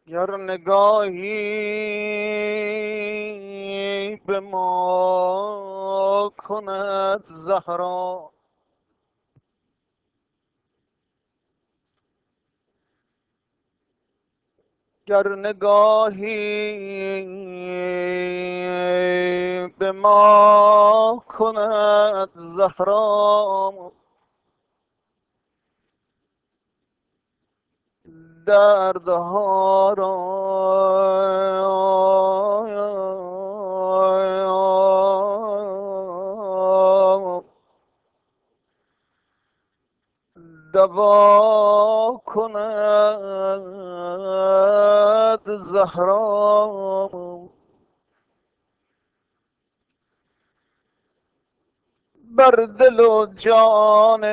گر نگاهی به ما کند زهرا، گر نگاهی به ما کند زهرا، دردها را دوا کند زهرا. بر دل و جان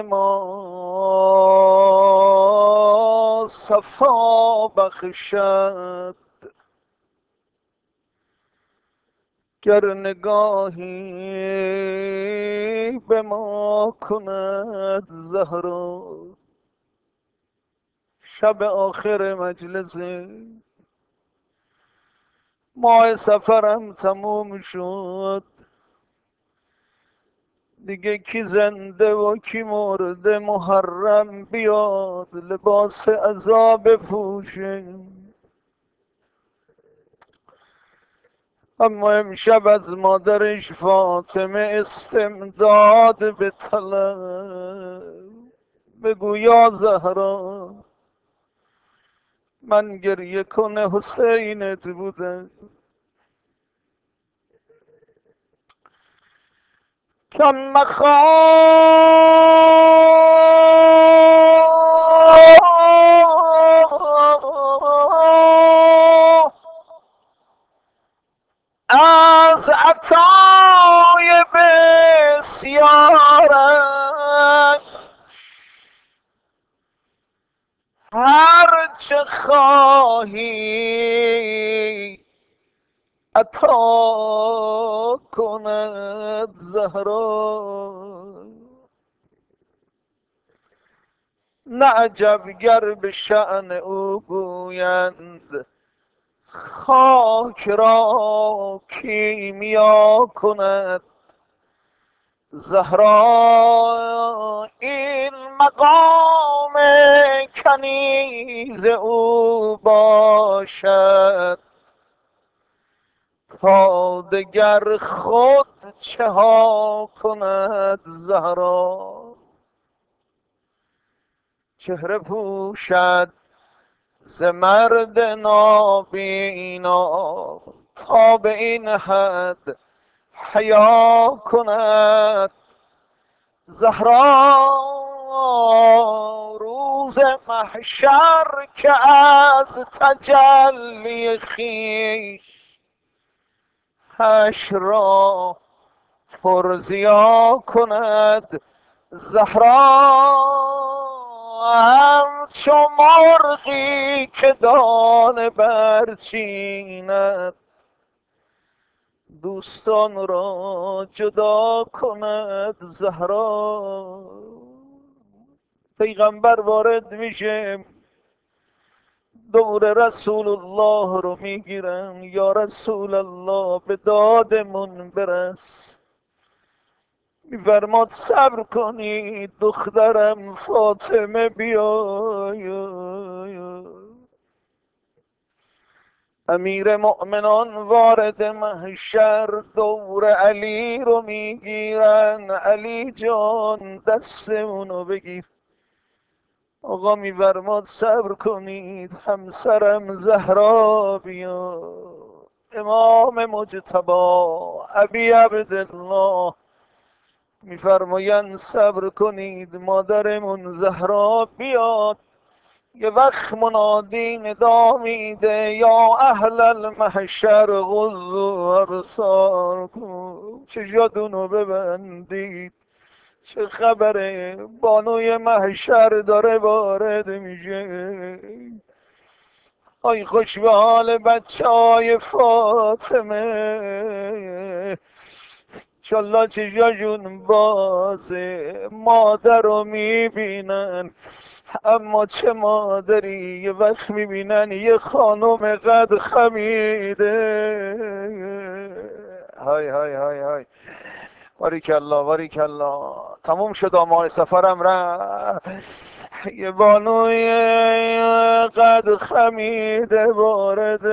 ما صفا بخشد، گر نگاهی به ما کند زهرا. شب آخر مجلس ماه سفرم تموم شد، دیگه کی زنده و کی مرده محرم بیاد لباس عذاب بپوشه. اما امشب از مادرش فاطمه استمداد به طلب، بگو یا زهرا من گریه کنه حسینت بوده. کم مخواه از عطای بسیارش، هر چه خواهی عطا کند زهرا. نه عجب گر به شأن او گویند خاک را کیمیا کند زهرا. این مقام کنیز او باشد تا دگر خود چه ها کند زهرا. چهره پوشد ز مرد نابینا تا به این حد حیا کند زهرا. روز محشر که از تجلی خویش حشر را پرزیا کند زهرا. همچو مرغی که دانه برچیند دوستان را جدا کند زهرا. پیغمبر وارد میشه، دور رسول الله رو میگیرن، یا رسول الله به دادمون برس. میفرماد صبر کنید دخترم فاطمه بیاید. امیر مؤمنان وارد محشر دور علی رو میگیرن، علی جان دستمونو بگیر. آقا میفرماد صبر کنید همسرم زهرا بیاد. امام مجتبی ابی عبدالله میفرمایند صبر کنید مادرمون زهرا بیاد. یه وقت منادی ندا میده یا اهل المحشر غضوا ابصارکم، چشاتونو ببندید چه خبره، بانوی محشر داره وارد میشه. آی خوش به حال بچه های فاطمه، انشالله چشاشون بازه، مادر رو میبینن، اما چه مادری یه وقت میبینن یه خانم قد خمیده. های های های های، باریکالله باریکالله. تموم شد، آمار سفرم رفت. یه بانوی قد خمیده وارد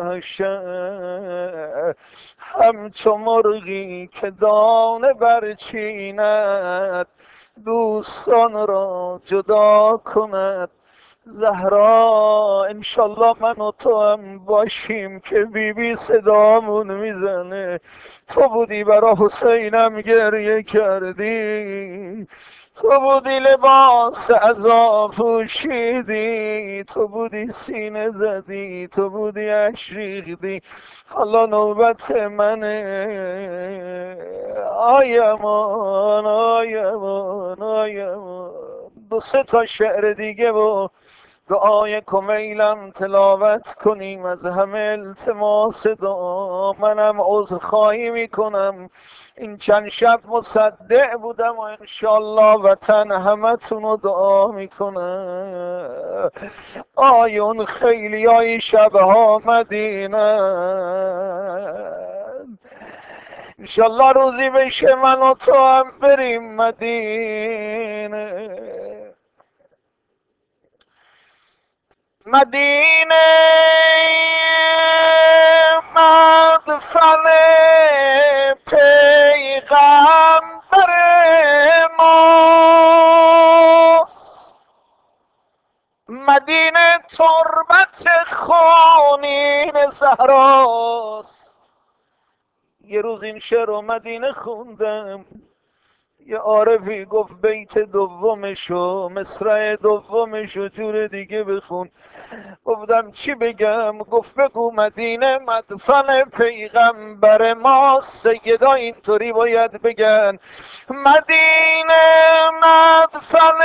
محشر، همچو مرغی که دانه برچیند، دوستان را جدا کند. زهرا انشالله من و تو هم باشیم که بیبی صدامون میزنه. تو بودی برا حسینم گریه کردی، تو بودی لباس عزا پوشیدی، تو بودی سینه زدی، تو بودی اشک ریختی. حالا نوبت منه. آیمان آیمان آیمان. دو سه تا شعر دیگه و دعای کمیلم تلاوت کنیم. از همه التماس دعا، منم عذرخواهی میکنم این چند شب مصدع بودم و انشالله وطن همه تونو دعا میکنم. آیون خیلی های شبها مدینه، انشالله روزی بشه من و تو هم بریم مدینه. مدینه مدفن پیغمبر ماست، مدینه تربت خانین زهراست. یه روز این شعر رو مدینه خوندم، یه عارفی گفت بیت دومشو، مصرع دومشو جور دیگه بخون. گفتم چی بگم؟ گفت بگو مدینه مدفن پیغمبر ما. سیدا اینطوری باید بگن، مدینه مدفن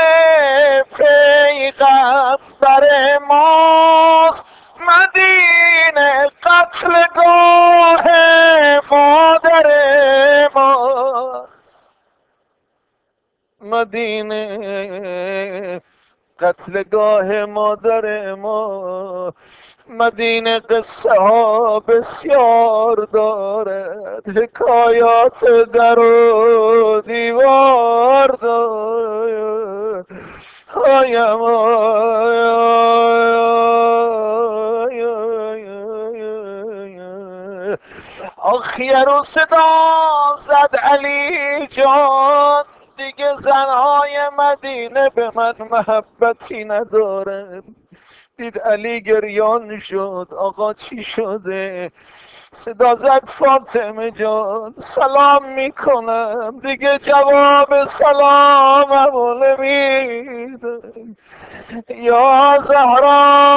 پیغمبر ماست، مدینه قتلگاه مادر ماست. مدینه قتلگاه مادر ما، مدینه قصه ها بسیار دارد، حکایات در و دیوار دارد. هایم آخیر و صدا زد علی جان، دیگه زنهای مدینه به من محبتی نداره. دید علی گریان شد، آقا چی شده؟ صدا زد فاطمه جان سلام میکنم، دیگه جواب سلاممو نمیده. یا زهرا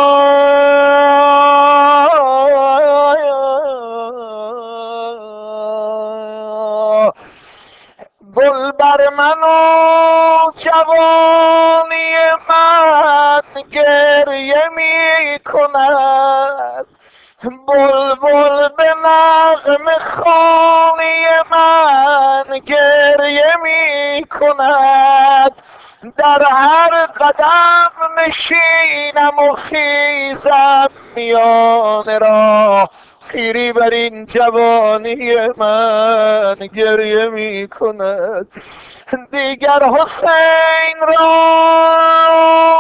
گل بر من و جوانی من گریه می کند، بلبل به نغمه خوانی من گریه می کند. در هر قدم نشینم و خیزم میان راه، پیری بر این جوانی من گریه می کند. دیگر حسین را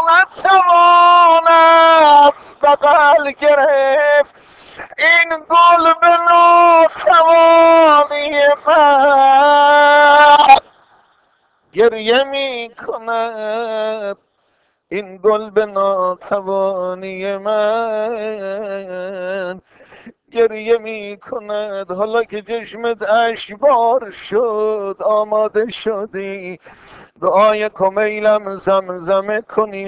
نتوانم بغل گرفت، این گل به ناتوانی من گریه می کند. این گل به ناتوانی من گریه می کند. حالا که چشمت اشکبار شد آماده شدی دعای کمیلم زمزمه کنی.